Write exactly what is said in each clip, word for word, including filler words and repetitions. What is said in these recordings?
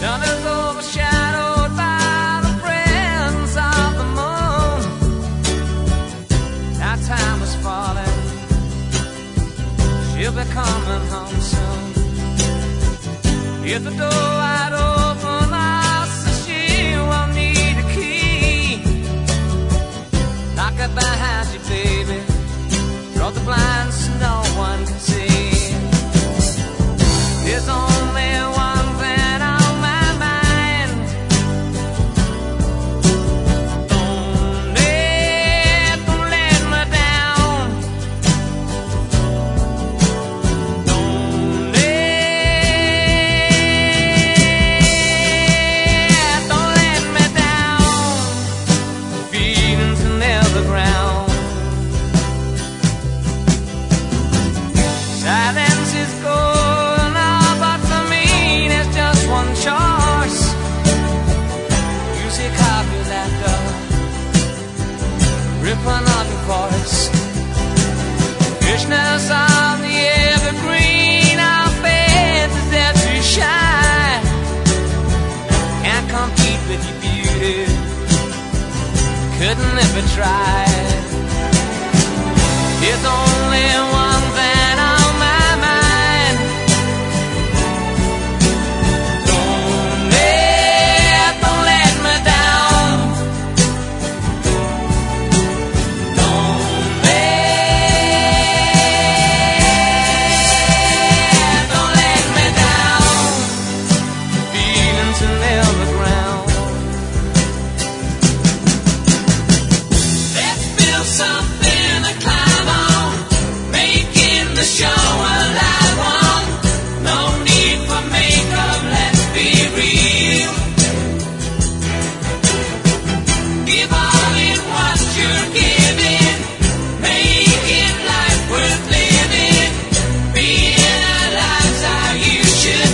sun is overshadowed by the presence of the moon. Now time is falling, she'll be coming home soon. If the door wide open, I'll say she will need a key. Lock it behind you, baby. Draw the blinds so no one can see. There's only one thing on my mind. Don't let, don't let me down. Don't let, don't let me down. Feelings are never ground. Silence is gold now, but for me there's just one choice. Music of your laughter, ripping on your voice. Richness of the evergreen, our faith is there to shine. Can't compete with your beauty, couldn't if it tried. There's only one thing on my mind. Don't let, don't let me down. Don't let, don't let me down. Feelings are never ground. Let's build something to climb on, making the show a live one. No need for makeup, let's be real. Give all in what you're giving, making life worth living. Being alive's how you should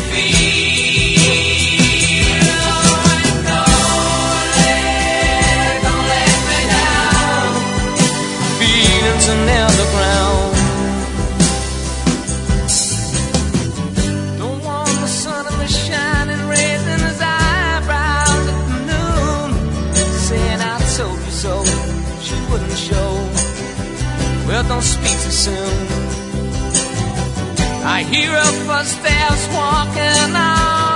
feel. And don't let, don't let me down. Feelings are never ground. Don't want the sun to be shining, raising his eyebrows at the noon, saying I told you so. She wouldn't show. Well, don't speak too soon. I hear her footsteps walking on